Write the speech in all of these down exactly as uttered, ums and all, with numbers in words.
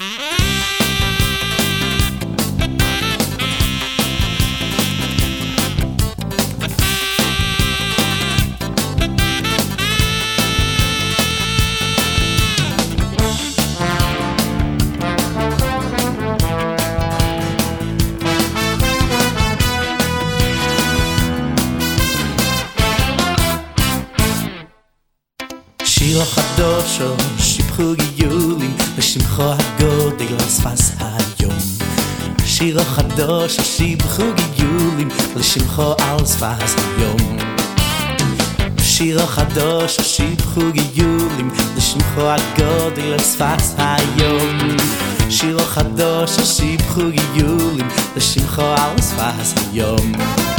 שיר חדש שיבחו גיולים לשמחו הגודל על שפת היום שיר חדש שיבחו גיולים לשמחו על שפת היום שיר חדש שיבחו גיולים לשמחו הגודל על שפת היום שיר חדש שיבחו גיולים לשמחו על שפת היום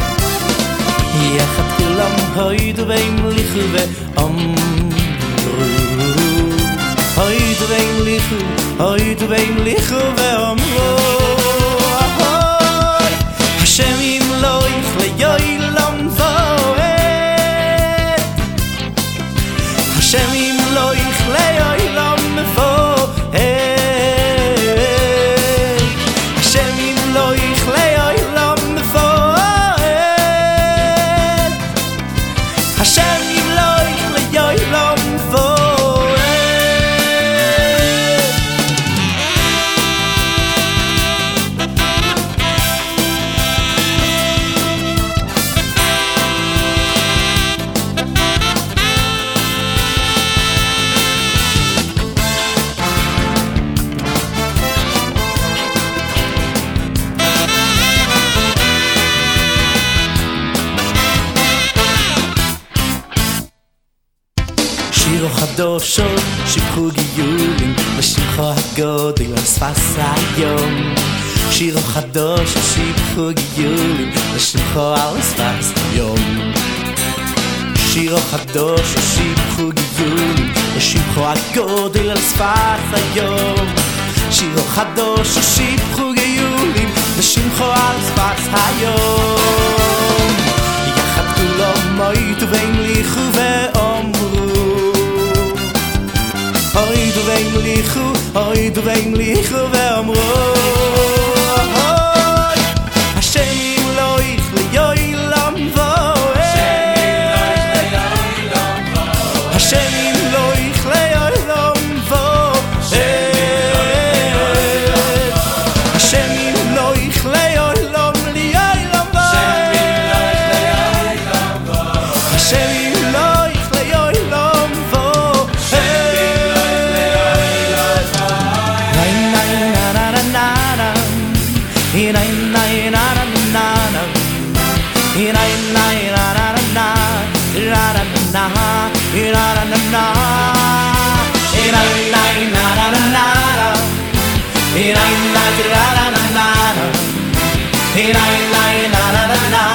יחד כולם הוידו והמליכו ואמרו הוידו והמליכו, הוידו והמליכו ואמרו השם ימלוך ליילום ועד השם ימלוך ליילום ועד השם ימלוך ליילום ועד השם ימלוך ליילום ועד שיר חדש שיבחו גיולים לשמחו הגודל על שפת היום שיר חדש שיבחו גיולים לשמחו על שפת היום שיר חדש שיבחו גיולים לשמחו הגודל על שפת היום שיר חדש שיבחו גיולים לשמחו על שפת היום יחד כולם מויתו והמליכו ואמרו הוידו והמליכו, הוידו והמליכו ואמרו השם ימלוך ליילום ועד השם ימלוך ליילום ועד השם ימלוך ליילום ליילום ועד השם ימלוך ליילום ועד In a in a in a na na in a in a in a na na na na in a na na in a in a in a na na in a in a in a na na in a in a in a na na